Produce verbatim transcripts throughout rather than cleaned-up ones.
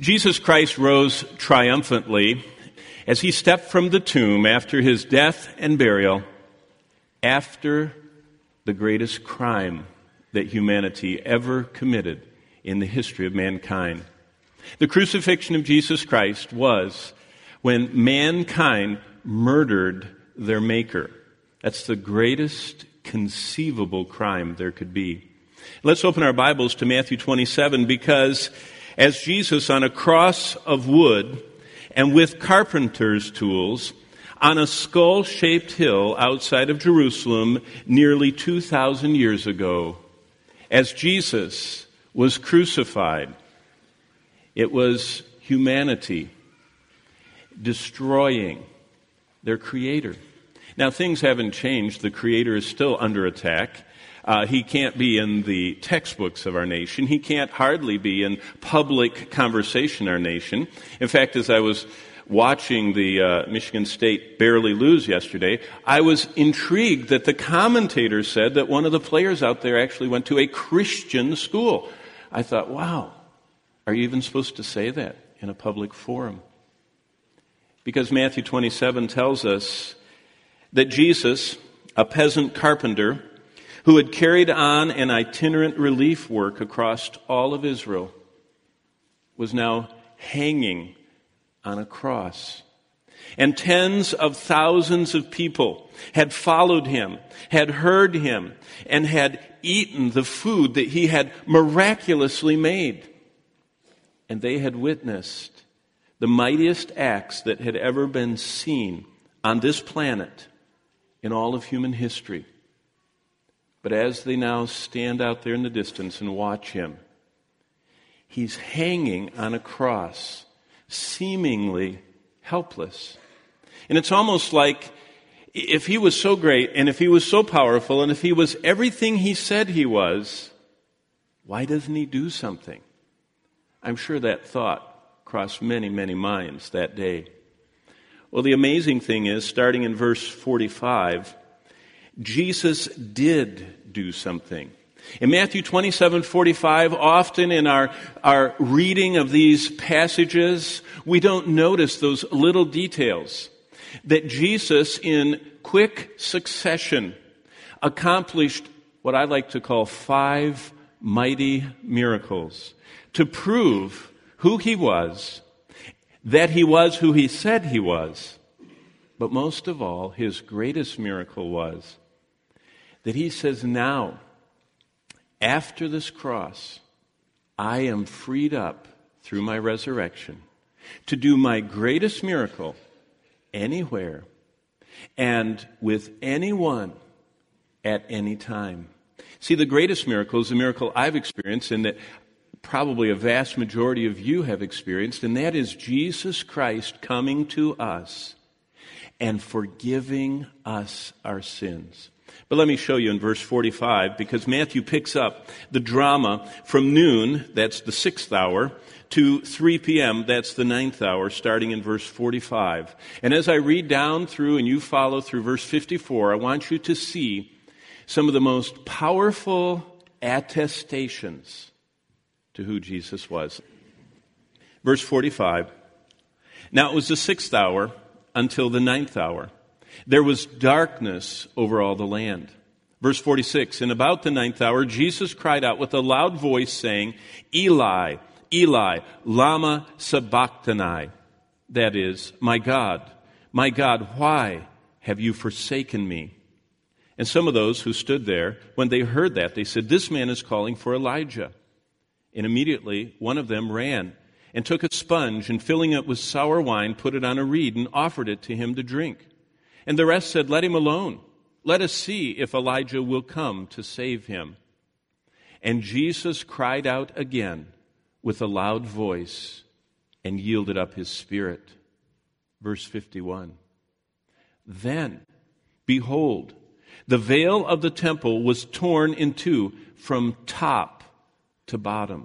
Jesus Christ rose triumphantly as he stepped from the tomb after his death and burial, after the greatest crime that humanity ever committed in the history of mankind. The crucifixion of Jesus Christ was when mankind murdered their Maker. That's the greatest conceivable crime there could be. Let's open our Bibles to Matthew twenty-seven, because as Jesus on a cross of wood and with carpenter's tools on a skull-shaped hill outside of Jerusalem nearly two thousand years ago, as Jesus was crucified, it was humanity destroying their Creator. Now, things haven't changed. The Creator is still under attack. Uh, he can't be in the textbooks of our nation. He can't hardly be in public conversation in our nation. In fact, as I was watching the uh, Michigan State barely lose yesterday, I was intrigued that the commentator said that one of the players out there actually went to a Christian school. I thought, wow, are you even supposed to say that in a public forum? Because Matthew twenty-seven tells us that Jesus, a peasant carpenter who had carried on an itinerant relief work across all of Israel, was now hanging on a cross. And tens of thousands of people had followed him, had heard him, and had eaten the food that he had miraculously made. And they had witnessed the mightiest acts that had ever been seen on this planet in all of human history. But as they now stand out there in the distance and watch him, he's hanging on a cross, seemingly helpless. And it's almost like if he was so great and if he was so powerful and if he was everything he said he was, why doesn't he do something? I'm sure that thought crossed many, many minds that day. Well, the amazing thing is, starting in verse forty-five, Jesus did do something. In Matthew twenty-seven forty-five, often in our, our reading of these passages, we don't notice those little details that Jesus, in quick succession, accomplished what I like to call five mighty miracles to prove who he was, that he was who he said he was. But most of all, his greatest miracle was that he says, now, after this cross, I am freed up through my resurrection to do my greatest miracle anywhere and with anyone at any time. See, the greatest miracle is the miracle I've experienced and that probably a vast majority of you have experienced, and that is Jesus Christ coming to us and forgiving us our sins. But let me show you in verse forty-five, because Matthew picks up the drama from noon, that's the sixth hour, to three p.m., that's the ninth hour, starting in verse forty-five. And as I read down through and you follow through verse fifty-four, I want you to see some of the most powerful attestations to who Jesus was. Verse forty-five, now it was the sixth hour until the ninth hour. There was darkness over all the land. Verse forty-six, and about the ninth hour, Jesus cried out with a loud voice, saying, Eli, Eli, lama sabachthani. That is, my God, my God, why have you forsaken me? And some of those who stood there, when they heard that, they said, this man is calling for Elijah. And immediately one of them ran and took a sponge and filling it with sour wine, put it on a reed and offered it to him to drink. And the rest said, let him alone. Let us see if Elijah will come to save him. And Jesus cried out again with a loud voice and yielded up his spirit. Verse fifty-one. Then, behold, the veil of the temple was torn in two from top to bottom.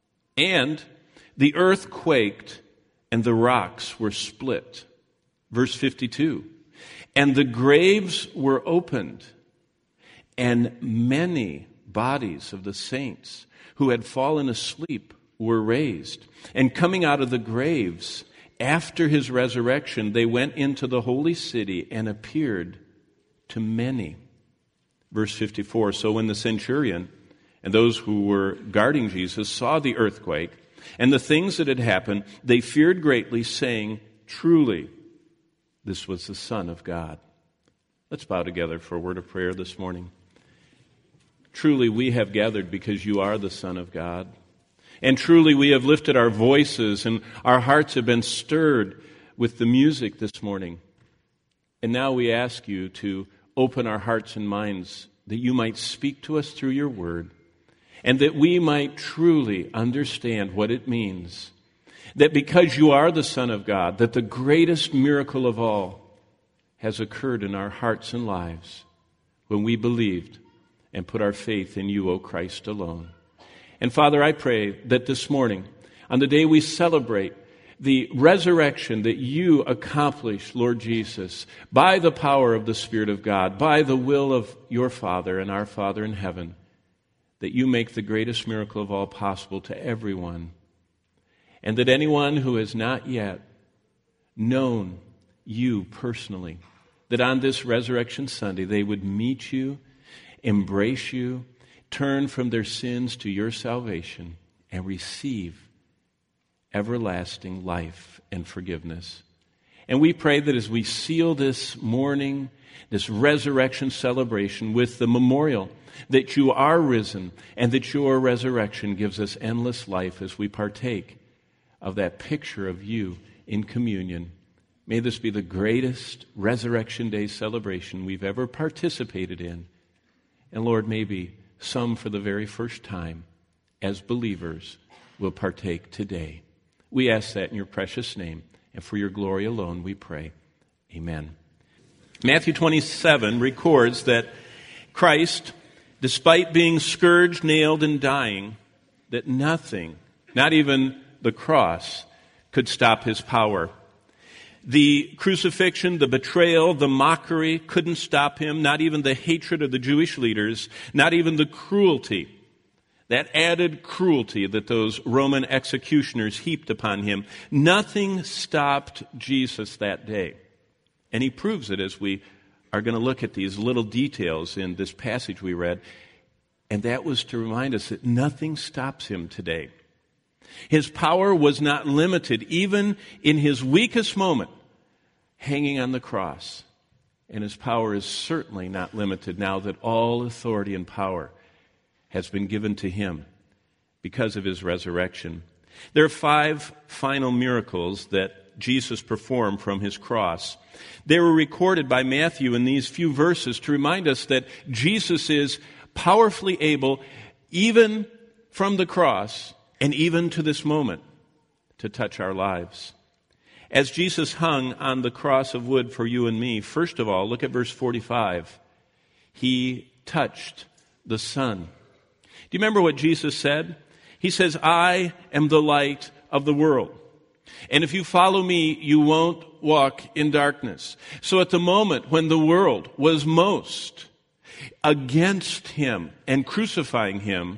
And the earth quaked and the rocks were split. Verse fifty-two. And the graves were opened, and many bodies of the saints who had fallen asleep were raised. And coming out of the graves, after his resurrection, they went into the holy city and appeared to many. Verse fifty-four, so when the centurion and those who were guarding Jesus saw the earthquake and the things that had happened, they feared greatly, saying, truly, this was the Son of God. Let's bow together for a word of prayer this morning. Truly, we have gathered because you are the Son of God. And truly, we have lifted our voices and our hearts have been stirred with the music this morning. And now we ask you to open our hearts and minds that you might speak to us through your word and that we might truly understand what it means. That because you are the Son of God, that the greatest miracle of all has occurred in our hearts and lives when we believed and put our faith in you, O Christ, alone. And Father, I pray that this morning, on the day we celebrate the resurrection that you accomplished, Lord Jesus, by the power of the Spirit of God, by the will of your Father and our Father in heaven, that you make the greatest miracle of all possible to everyone. And that anyone who has not yet known you personally, that on this Resurrection Sunday they would meet you, embrace you, turn from their sins to your salvation, and receive everlasting life and forgiveness. And we pray that as we seal this morning, this resurrection celebration with the memorial that you are risen and that your resurrection gives us endless life as we partake of that picture of you in communion. May this be the greatest Resurrection Day celebration we've ever participated in. And Lord, maybe some for the very first time as believers will partake today. We ask that in your precious name, and for your glory alone we pray. Amen. Matthew twenty-seven records that Christ, despite being scourged, nailed, and dying, that nothing, not even the cross, could stop his power. The crucifixion, the betrayal, the mockery couldn't stop him, not even the hatred of the Jewish leaders, not even the cruelty, that added cruelty that those Roman executioners heaped upon him. Nothing stopped Jesus that day. And he proves it as we are going to look at these little details in this passage we read. And that was to remind us that nothing stops him today. His power was not limited, even in his weakest moment, hanging on the cross. And his power is certainly not limited now that all authority and power has been given to him because of his resurrection. There are five final miracles that Jesus performed from his cross. They were recorded by Matthew in these few verses to remind us that Jesus is powerfully able, even from the cross, and even to this moment, to touch our lives. As Jesus hung on the cross of wood for you and me, first of all, look at verse forty-five. He touched the Son. Do you remember what Jesus said? He says, I am the light of the world. And if you follow me, you won't walk in darkness. So at the moment when the world was most against him and crucifying him,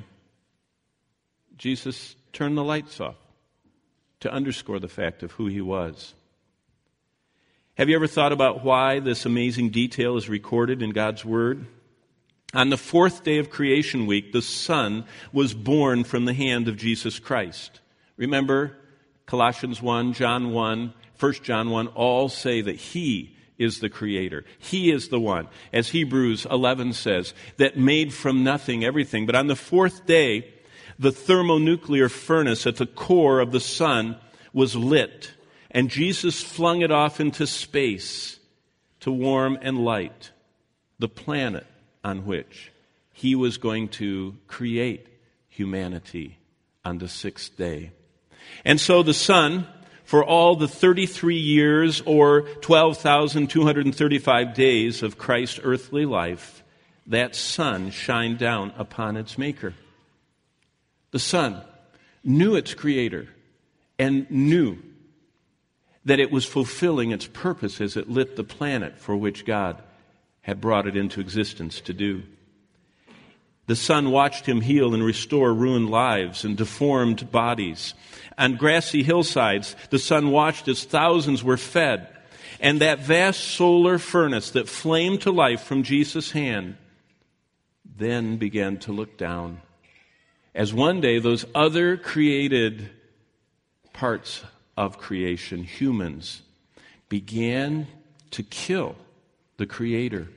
Jesus turned the lights off to underscore the fact of who he was. Have you ever thought about why this amazing detail is recorded in God's Word? On the fourth day of creation week, the Son was born from the hand of Jesus Christ. Remember, Colossians one, John one, First John one, all say that he is the Creator. He is the one, as Hebrews eleven says, that made from nothing everything. But on the fourth day, the thermonuclear furnace at the core of the sun was lit, and Jesus flung it off into space to warm and light the planet on which he was going to create humanity on the sixth day. And so the sun, for all the thirty-three years or twelve thousand two hundred thirty-five days of Christ's earthly life, that sun shined down upon its maker. The sun knew its creator and knew that it was fulfilling its purpose as it lit the planet for which God had brought it into existence to do. The sun watched him heal and restore ruined lives and deformed bodies. On grassy hillsides, the sun watched as thousands were fed. And that vast solar furnace that flamed to life from Jesus' hand then began to look down. As one day those other created parts of creation, humans, began to kill the Creator.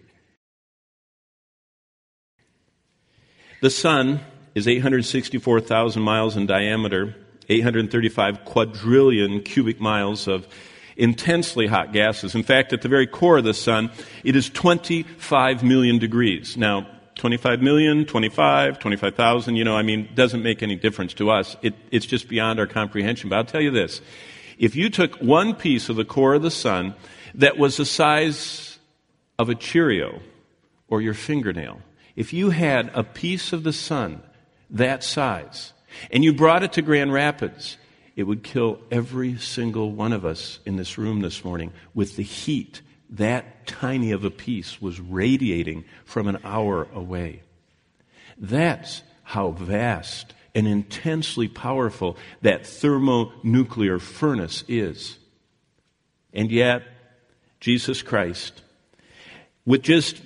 The sun is eight hundred sixty-four thousand miles in diameter, eight hundred thirty-five quadrillion cubic miles of intensely hot gases. In fact, at the very core of the sun, it is twenty-five million degrees. Now, twenty-five million, twenty-five, twenty-five thousand, you know, I mean, doesn't make any difference to us. It, it's just beyond our comprehension. But I'll tell you this. If you took one piece of the core of the sun that was the size of a Cheerio or your fingernail, if you had a piece of the sun that size and you brought it to Grand Rapids, it would kill every single one of us in this room this morning with the heat that tiny of a piece was radiating from an hour away. That's how vast and intensely powerful that thermonuclear furnace is. And yet, Jesus Christ, with just,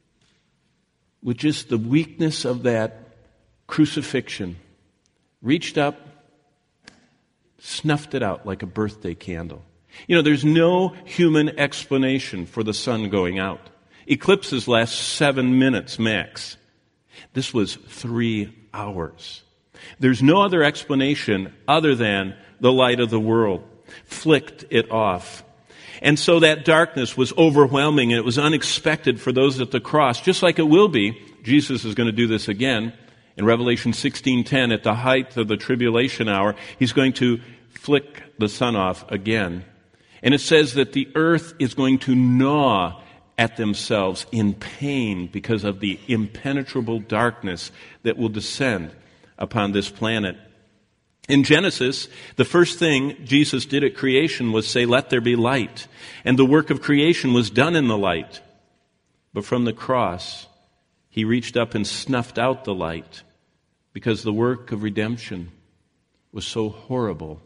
with just the weakness of that crucifixion, reached up, snuffed it out like a birthday candle. You know, there's no human explanation for the sun going out. Eclipses last seven minutes max. This was three hours. There's no other explanation other than the light of the world flicked it off. And so that darkness was overwhelming, and it was unexpected for those at the cross, just like it will be. Jesus is going to do this again. In Revelation sixteen ten, at the height of the tribulation hour, he's going to flick the sun off again. And it says that the earth is going to gnaw at themselves in pain because of the impenetrable darkness that will descend upon this planet. In Genesis, the first thing Jesus did at creation was say, "Let there be light." And the work of creation was done in the light. But from the cross, he reached up and snuffed out the light because the work of redemption was so horrible.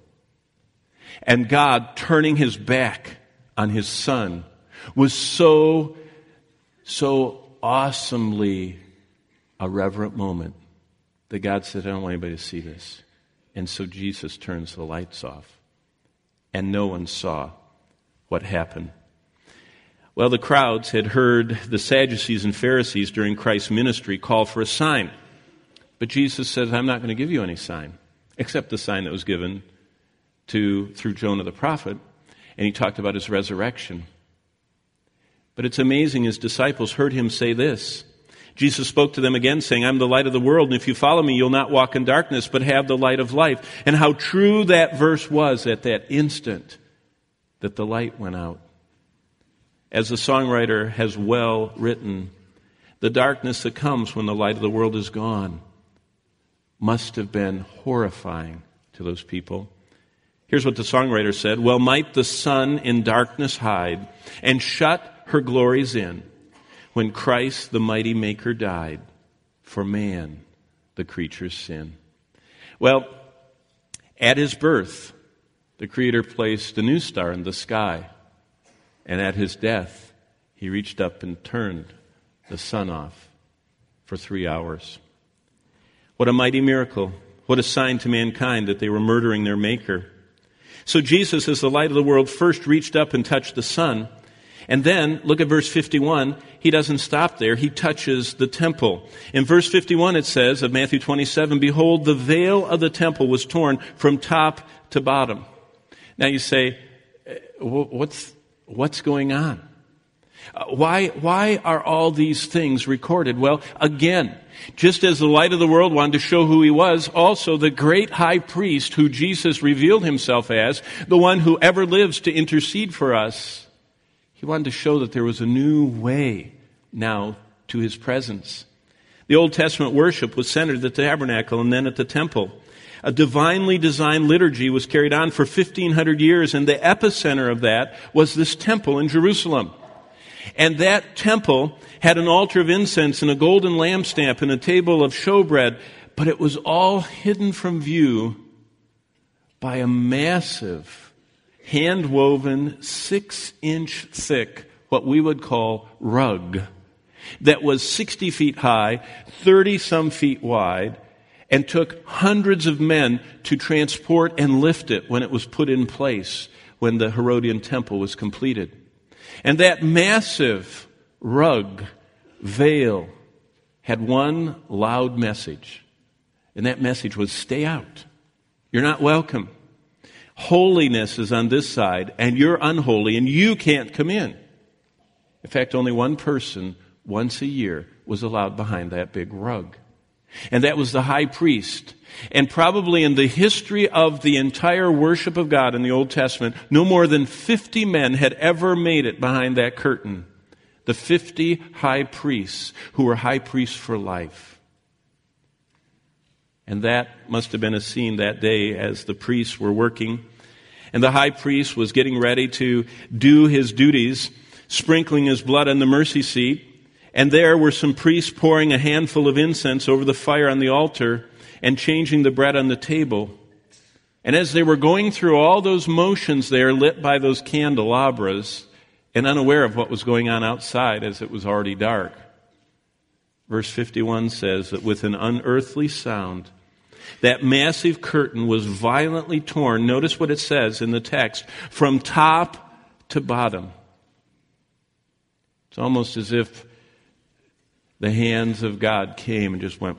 And God, turning his back on his Son, was so, so awesomely a reverent moment that God said, "I don't want anybody to see this." And so Jesus turns the lights off. And no one saw what happened. Well, the crowds had heard the Sadducees and Pharisees during Christ's ministry call for a sign. But Jesus says, "I'm not going to give you any sign, except the sign that was given to through Jonah the prophet." And he talked about his resurrection. But it's amazing, his disciples heard him say this. Jesus spoke to them again, saying, "I'm the light of the world, and if you follow me, you'll not walk in darkness, but have the light of life." And how true that verse was at that instant that the light went out. As the songwriter has well written, the darkness that comes when the light of the world is gone must have been horrifying to those people. Here's what the songwriter said: "Well might the sun in darkness hide and shut her glories in, when Christ the mighty Maker died for man, the creature's sin." Well, at his birth, the Creator placed a new star in the sky. And at his death, he reached up and turned the sun off for three hours. What a mighty miracle. What a sign to mankind that they were murdering their Maker. So Jesus, as the light of the world, first reached up and touched the sun. And then, look at verse fifty-one, he doesn't stop there. He touches the temple. In verse fifty-one it says of Matthew twenty-seven, "Behold, the veil of the temple was torn from top to bottom." Now you say, what's, what's going on? Uh, why, why are all these things recorded? Well, again, just as the light of the world wanted to show who he was, also the great high priest who Jesus revealed himself as, the one who ever lives to intercede for us, he wanted to show that there was a new way now to his presence. The Old Testament worship was centered at the tabernacle and then at the temple. A divinely designed liturgy was carried on for fifteen hundred years, and the epicenter of that was this temple in Jerusalem. And that temple had an altar of incense and a golden lampstand and a table of showbread, but it was all hidden from view by a massive, hand-woven, six-inch thick, what we would call rug, that was sixty feet high, thirty-some feet wide, and took hundreds of men to transport and lift it when it was put in place, when the Herodian temple was completed. And that massive rug, veil, had one loud message. And that message was, stay out. You're not welcome. Holiness is on this side, and you're unholy, and you can't come in. In fact, only one person once a year was allowed behind that big rug. And that was the high priest. And probably in the history of the entire worship of God in the Old Testament, no more than fifty men had ever made it behind that curtain. The fifty high priests who were high priests for life. And that must have been a scene that day as the priests were working. And the high priest was getting ready to do his duties, sprinkling his blood on the mercy seat. And there were some priests pouring a handful of incense over the fire on the altar and changing the bread on the table. And as they were going through all those motions there, lit by those candelabras, and unaware of what was going on outside as it was already dark, verse fifty-one says that with an unearthly sound, that massive curtain was violently torn. Notice what it says in the text, from top to bottom. It's almost as if the hands of God came and just went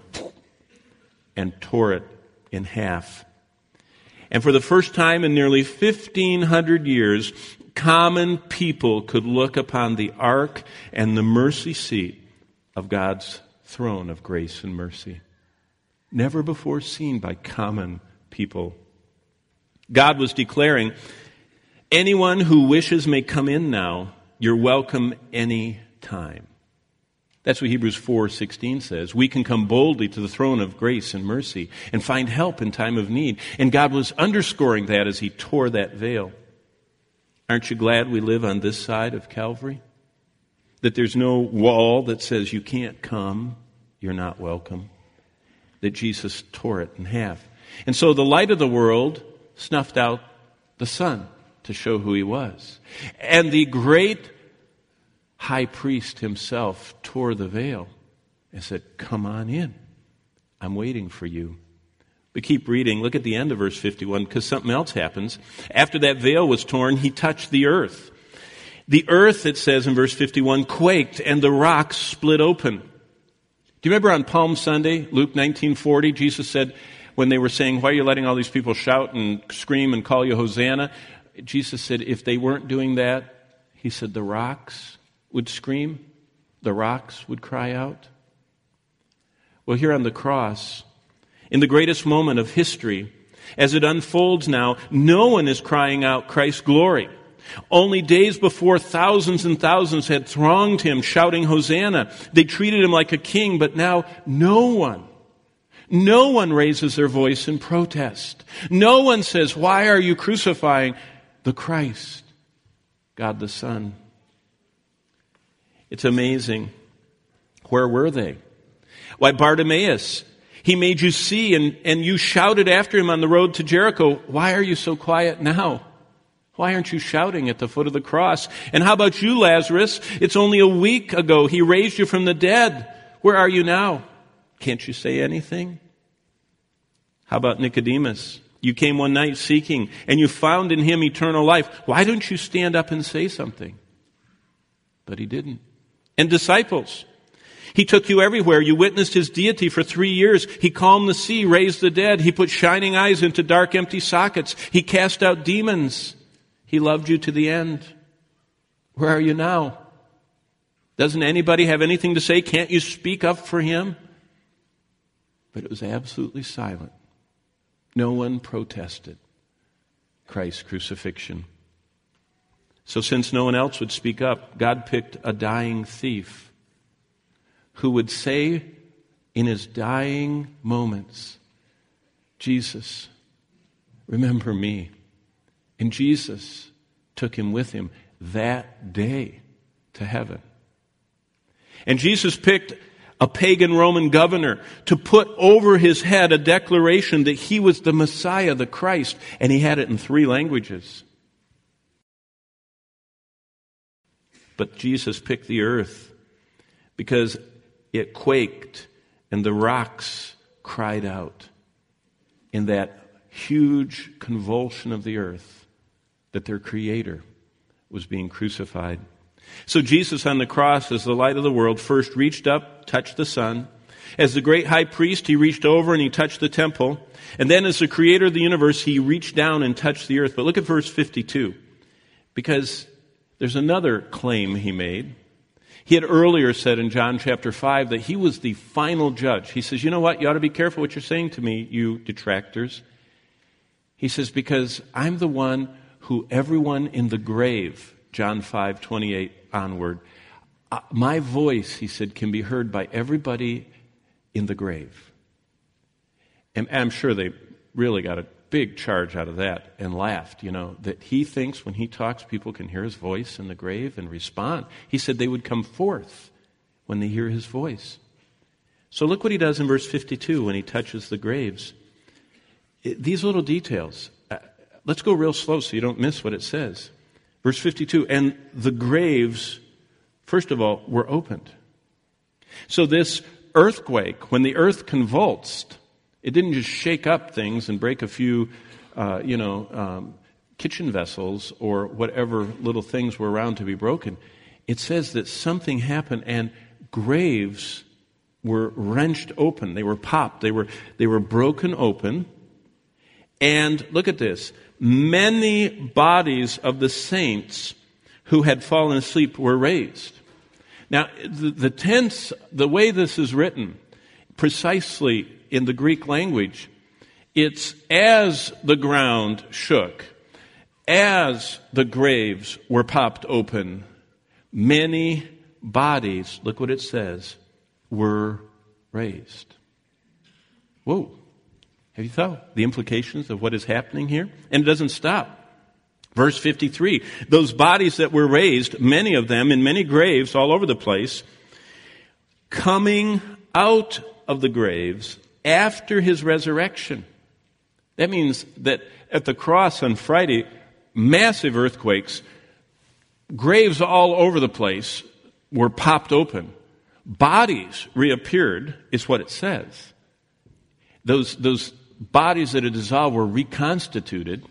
and tore it in half. And for the first time in nearly fifteen hundred years, common people could look upon the ark and the mercy seat of God's throne of grace and mercy. Never before seen by common people. God was declaring, anyone who wishes may come in now. You're welcome any time. That's what Hebrews four sixteen says. We can come boldly to the throne of grace and mercy and find help in time of need. And God was underscoring that as He tore that veil. Aren't you glad we live on this side of Calvary? That there's no wall that says you can't come, you're not welcome. That Jesus tore it in half. And so the light of the world snuffed out the sun to show who He was. And the great high priest himself tore the veil and said, come on in. I'm waiting for you. But keep reading. Look at the end of verse fifty-one, because something else happens. After that veil was torn, He touched the earth. The earth, it says in verse fifty-one, quaked and the rocks split open. Do you remember on Palm Sunday, Luke nineteen forty, Jesus said, when they were saying, why are you letting all these people shout and scream and call you Hosanna? Jesus said, if they weren't doing that, He said, the rocks would scream, the rocks would cry out. Well, here on the cross, in the greatest moment of history, as it unfolds now, no one is crying out Christ's glory. Only days before, thousands and thousands had thronged Him, shouting Hosanna. They treated Him like a king, but now no one, no one raises their voice in protest. No one says, why are you crucifying the Christ, God the Son? It's amazing. Where were they? Why, Bartimaeus, he made you see, and, and you shouted after him on the road to Jericho. Why are you so quiet now? Why aren't you shouting at the foot of the cross? And how about you, Lazarus? It's only a week ago He raised you from the dead. Where are you now? Can't you say anything? How about Nicodemus? You came one night seeking, and you found in Him eternal life. Why don't you stand up and say something? But he didn't. And disciples, He took you everywhere. You witnessed His deity for three years. He calmed the sea, raised the dead. He put shining eyes into dark, empty sockets. He cast out demons. He loved you to the end. Where are you now? Doesn't anybody have anything to say? Can't you speak up for Him? But it was absolutely silent. No one protested Christ's crucifixion. So since no one else would speak up, God picked a dying thief who would say in his dying moments, Jesus, remember me. And Jesus took him with Him that day to heaven. And Jesus picked a pagan Roman governor to put over his head a declaration that he was the Messiah, the Christ, and he had it in three languages. But Jesus picked the earth because it quaked and the rocks cried out in that huge convulsion of the earth that their Creator was being crucified. So Jesus on the cross, as the light of the world, first reached up, touched the sun. As the great high priest, he reached over and he touched the temple. And then as the creator of the universe, he reached down and touched the earth. But look at verse fifty-two, because there's another claim he made. He had earlier said in John chapter five that he was the final judge. He says, you know what? You ought to be careful what you're saying to me, you detractors. He says, because I'm the one who everyone in the grave, John five twenty-eight onward, uh, my voice, he said, can be heard by everybody in the grave. And I'm sure they really got a big charge out of that and laughed, you know, that he thinks when he talks, people can hear his voice in the grave and respond. He said they would come forth when they hear his voice. So look what he does in verse fifty-two when he touches the graves. It, these little details. Uh, let's go real slow so you don't miss what it says. Verse fifty-two, and the graves, first of all, were opened. So this earthquake, when the earth convulsed, it didn't just shake up things and break a few, uh, you know, um, kitchen vessels or whatever little things were around to be broken. It says that something happened and graves were wrenched open. They were popped. They were, they were broken open. And look at this. Many bodies of the saints who had fallen asleep were raised. Now, the, the tense, the way this is written, precisely in the Greek language, it's as the ground shook, as the graves were popped open, many bodies, look what it says, were raised. Whoa. Have you thought the implications of what is happening here? And it doesn't stop. Verse fifty-three, those bodies that were raised, many of them in many graves all over the place, coming out of the graves after his resurrection. That means that at the cross on Friday, massive earthquakes, graves all over the place were popped open. Bodies reappeared, is what it says. Those, those bodies that had dissolved were reconstituted.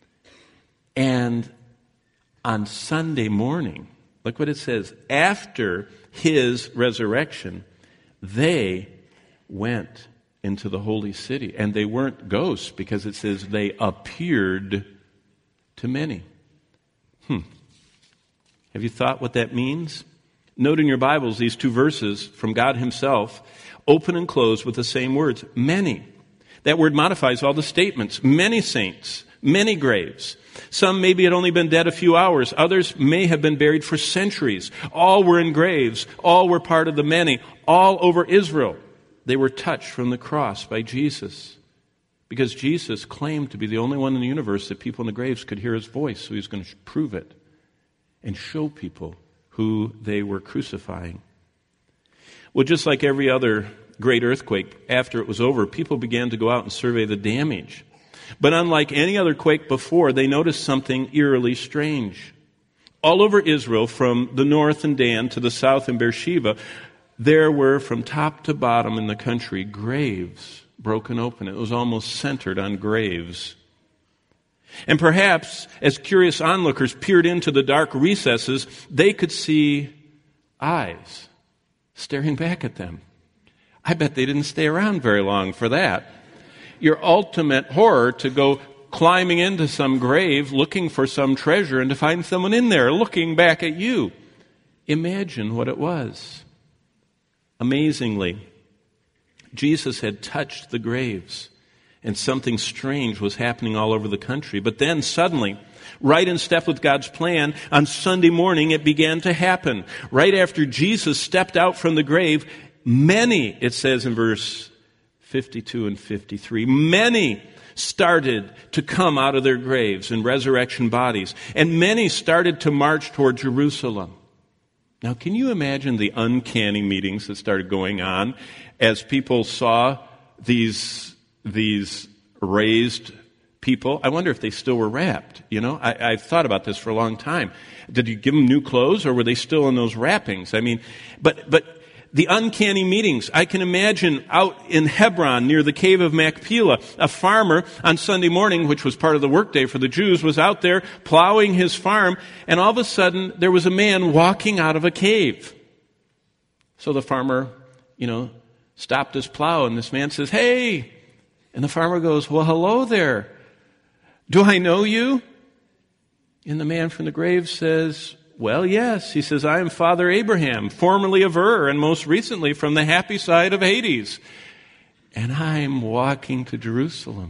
And on Sunday morning, look what it says, after his resurrection, they went into the holy city. And they weren't ghosts because it says they appeared to many. Hmm. Have you thought what that means? Note in your Bibles these two verses from God himself, open and close with the same words, many. That word modifies all the statements. Many saints, many graves. Some maybe had only been dead a few hours. Others may have been buried for centuries. All were in graves. All were part of the many. All over Israel. They were touched from the cross by Jesus. Because Jesus claimed to be the only one in the universe that people in the graves could hear his voice. So he was going to prove it and show people who they were crucifying. Well, just like every other great earthquake, after it was over, people began to go out and survey the damage. But unlike any other quake before, they noticed something eerily strange. All over Israel, from the north in Dan to the south in Beersheba, there were, from top to bottom in the country, graves broken open. It was almost centered on graves. And perhaps, as curious onlookers peered into the dark recesses, they could see eyes staring back at them. I bet they didn't stay around very long for that. Your ultimate horror to go climbing into some grave, looking for some treasure, and to find someone in there looking back at you. Imagine what it was. Amazingly, Jesus had touched the graves, and something strange was happening all over the country. But then suddenly, right in step with God's plan, on Sunday morning it began to happen. Right after Jesus stepped out from the grave, many, it says in verse fifty-two and fifty-three, many started to come out of their graves in resurrection bodies, and many started to march toward Jerusalem. Now, can you imagine the uncanny meetings that started going on as people saw these, these raised people? I wonder if they still were wrapped. You know, I, I've thought about this for a long time. Did you give them new clothes, or were they still in those wrappings? I mean, but but the uncanny meetings. I can imagine out in Hebron near the cave of Machpelah, a farmer on Sunday morning, which was part of the workday for the Jews, was out there plowing his farm, and all of a sudden there was a man walking out of a cave. So the farmer, you know, stopped his plow, and this man says, "Hey!" And the farmer goes, "Well, hello there. Do I know you?" And the man from the grave says, "Well, yes." He says, "I am Father Abraham, formerly of Ur, and most recently from the happy side of Hades. And I'm walking to Jerusalem."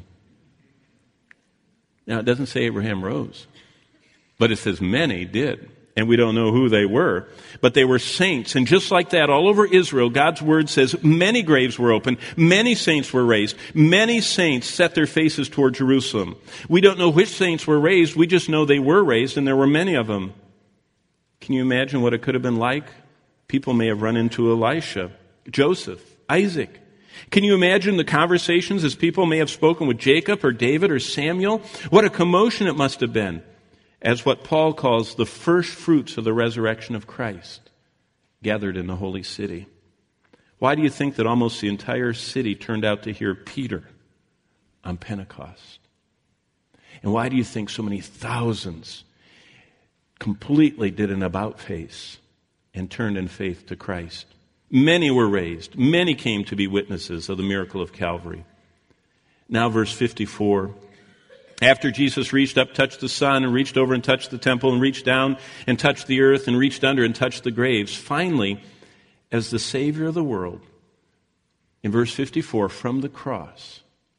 Now, it doesn't say Abraham rose, but it says many did. And we don't know who they were, but they were saints. And just like that, all over Israel, God's word says many graves were opened, many saints were raised, many saints set their faces toward Jerusalem. We don't know which saints were raised, we just know they were raised, and there were many of them. Can you imagine what it could have been like? People may have run into Elisha, Joseph, Isaac. Can you imagine the conversations as people may have spoken with Jacob or David or Samuel? What a commotion it must have been, as what Paul calls the first fruits of the resurrection of Christ, gathered in the holy city. Why do you think that almost the entire city turned out to hear Peter on Pentecost? And why do you think so many thousands completely did an about-face and turned in faith to Christ? Many were raised. Many came to be witnesses of the miracle of Calvary. Now verse fifty-four. After Jesus reached up, touched the sun, and reached over and touched the temple, and reached down and touched the earth, and reached under and touched the graves, finally, as the Savior of the world, in verse fifty-four, from the cross,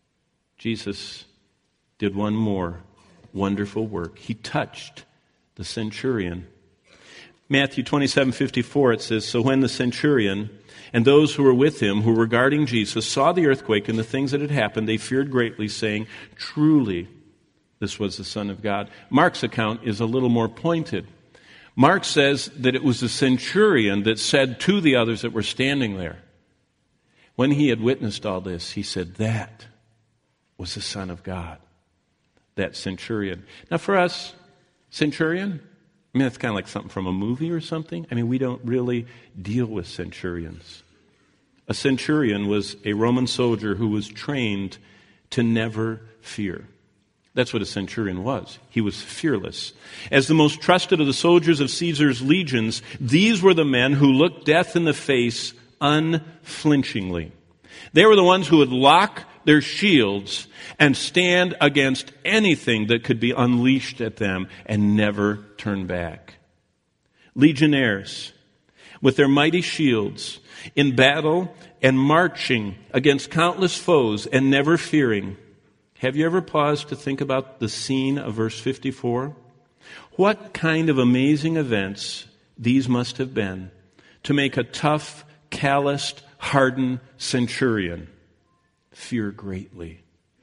Jesus did one more wonderful work. He touched the centurion. Matthew twenty-seven fifty-four, it says, "So when the centurion and those who were with him, who were guarding Jesus, saw the earthquake and the things that had happened, they feared greatly, saying, 'Truly, this was the Son of God.'" Mark's account is a little more pointed. Mark says that it was the centurion that said to the others that were standing there, when he had witnessed all this, he said, "That was the Son of God." That centurion. Now for us, centurion, I mean, that's kind of like something from a movie or something. I mean, we don't really deal with centurions. A centurion was a Roman soldier who was trained to never fear. That's what a centurion was. He was fearless. As the most trusted of the soldiers of Caesar's legions, these were the men who looked death in the face unflinchingly. They were the ones who would lock their shields and stand against anything that could be unleashed at them and never turn back. Legionnaires, with their mighty shields, in battle and marching against countless foes and never fearing. Have you ever paused to think about the scene of verse fifty-four? What kind of amazing events these must have been to make a tough, calloused, hardened centurion fear greatly.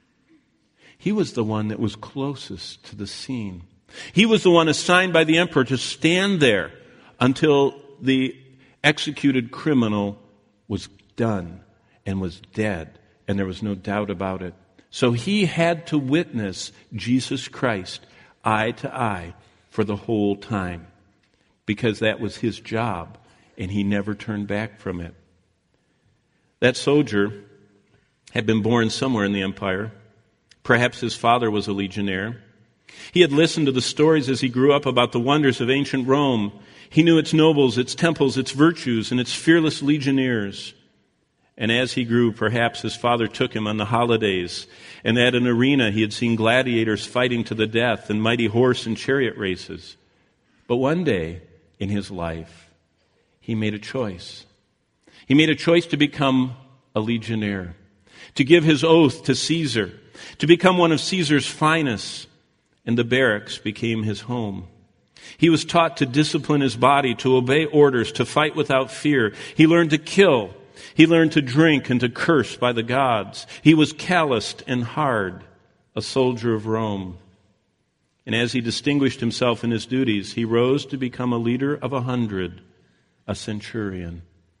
He was the one that was closest to the scene. He was the one assigned by the emperor to stand there until the executed criminal was done and was dead, and there was no doubt about it. So he had to witness Jesus Christ eye to eye for the whole time, because that was his job, and he never turned back from it. That soldier had been born somewhere in the empire. Perhaps his father was a legionnaire. He had listened to the stories as he grew up about the wonders of ancient Rome. He knew its nobles, its temples, its virtues, and its fearless legionnaires. And as he grew, perhaps his father took him on the holidays, and at an arena he had seen gladiators fighting to the death and mighty horse and chariot races. But one day in his life, he made a choice. He made a choice to become a legionnaire, to give his oath to Caesar, to become one of Caesar's finest, and the barracks became his home. He was taught to discipline his body, to obey orders, to fight without fear. He learned to kill. He learned to drink and to curse by the gods. He was calloused and hard, a soldier of Rome. And as he distinguished himself in his duties, he rose to become a leader of a hundred, a centurion.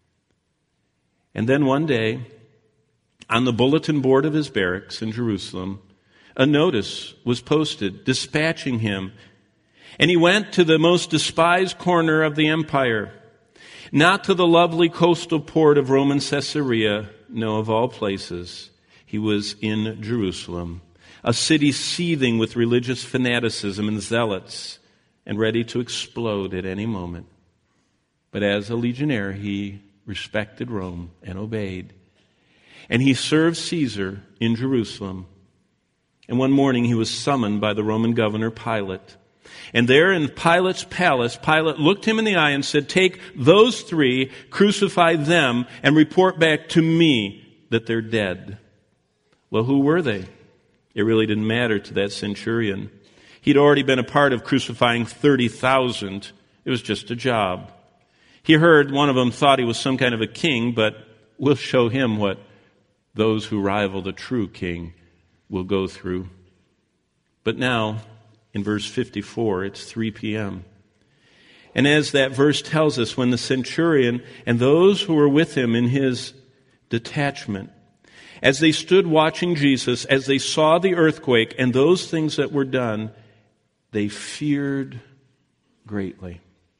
And then one day, on the bulletin board of his barracks in Jerusalem, a notice was posted dispatching him. And he went to the most despised corner of the empire, not to the lovely coastal port of Roman Caesarea, no, of all places. He was in Jerusalem, a city seething with religious fanaticism and zealots and ready to explode at any moment. But as a legionnaire, he respected Rome and obeyed. And he served Caesar in Jerusalem. And one morning he was summoned by the Roman governor Pilate. And there in Pilate's palace, Pilate looked him in the eye and said, "Take those three, crucify them, and report back to me that they're dead." Well, who were they? It really didn't matter to that centurion. He'd already been a part of crucifying thirty thousand. It was just a job. He heard one of them thought he was some kind of a king, but we'll show him what those who rival the true king will go through. But now, in verse fifty-four, it's three p.m. And as that verse tells us, when the centurion and those who were with him in his detachment, as they stood watching Jesus, as they saw the earthquake and those things that were done, they feared greatly.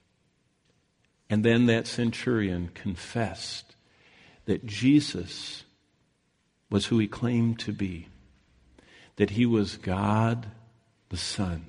And then that centurion confessed that Jesus was who he claimed to be, that he was God the Son,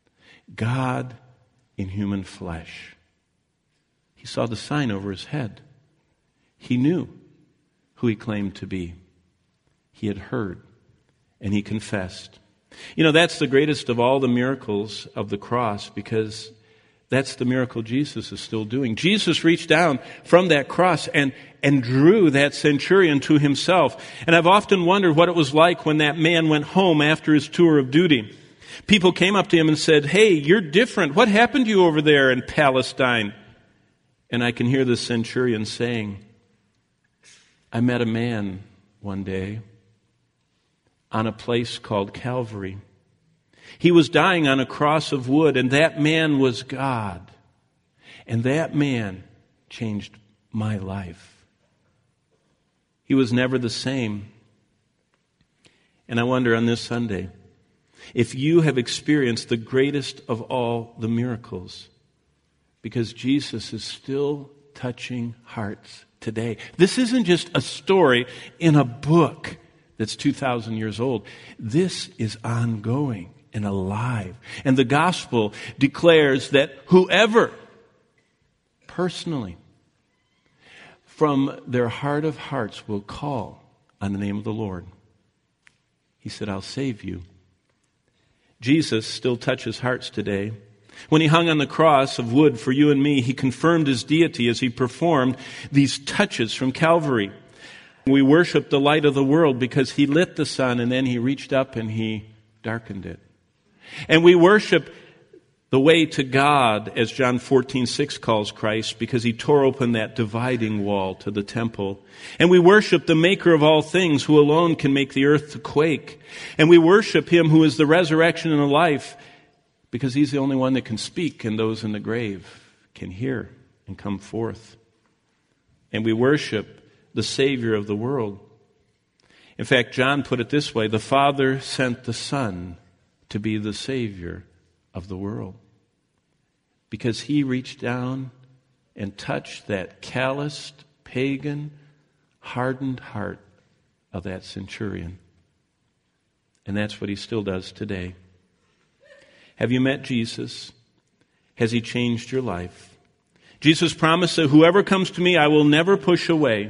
God in human flesh. He saw the sign over his head. He knew who he claimed to be. He had heard, and he confessed. You know, that's the greatest of all the miracles of the cross, because that's the miracle Jesus is still doing. Jesus reached down from that cross and, and drew that centurion to himself. And I've often wondered what it was like when that man went home after his tour of duty. People came up to him and said, "Hey, you're different. What happened to you over there in Palestine?" And I can hear the centurion saying, "I met a man one day on a place called Calvary. He was dying on a cross of wood, and that man was God. And that man changed my life. He was never the same." And I wonder on this Sunday, if you have experienced the greatest of all the miracles, because Jesus is still touching hearts today. This isn't just a story in a book that's two thousand years old. This is ongoing and alive. And the gospel declares that whoever personally from their heart of hearts will call on the name of the Lord, he said, "I'll save you." Jesus still touches hearts today. When he hung on the cross of wood for you and me, he confirmed his deity as he performed these touches from Calvary. We worship the light of the world because he lit the sun and then he reached up and he darkened it. And we worship the way to God, as John fourteen six calls Christ, because he tore open that dividing wall to the temple. And we worship the maker of all things, who alone can make the earth to quake. And we worship him who is the resurrection and the life, because he's the only one that can speak, and those in the grave can hear and come forth. And we worship the Savior of the world. In fact, John put it this way: the Father sent the Son to be the Savior of the world, because he reached down and touched that calloused, pagan, hardened heart of that centurion. And that's what he still does today. Have you met Jesus? Has he changed your life? Jesus promised that whoever comes to me, I will never push away.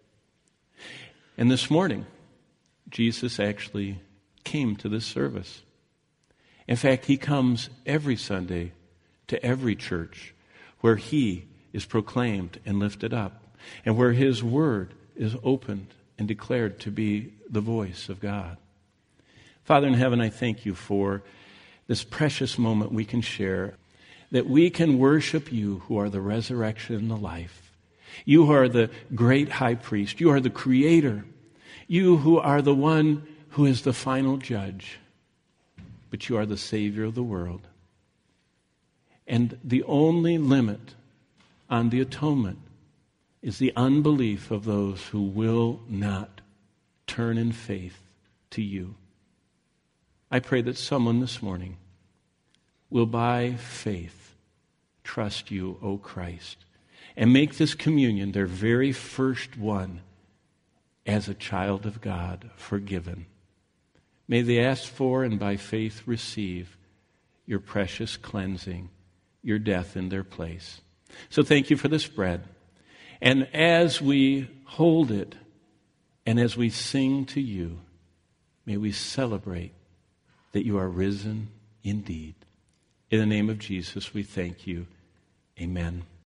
And this morning, Jesus actually came to this service. In fact, he comes every Sunday to every church where he is proclaimed and lifted up, and where his word is opened and declared to be the voice of God. Father in heaven, I thank you for this precious moment we can share, that we can worship you who are the resurrection and the life. You who are the great high priest. You are the creator. You who are the one who is the final judge. But you are the Savior of the world. And the only limit on the atonement is the unbelief of those who will not turn in faith to you. I pray that someone this morning will by faith trust you, O Christ, and make this communion their very first one as a child of God, forgiven. May they ask for and by faith receive your precious cleansing, your death in their place. So thank you for this bread. And as we hold it and as we sing to you, may we celebrate that you are risen indeed. In the name of Jesus, we thank you. Amen.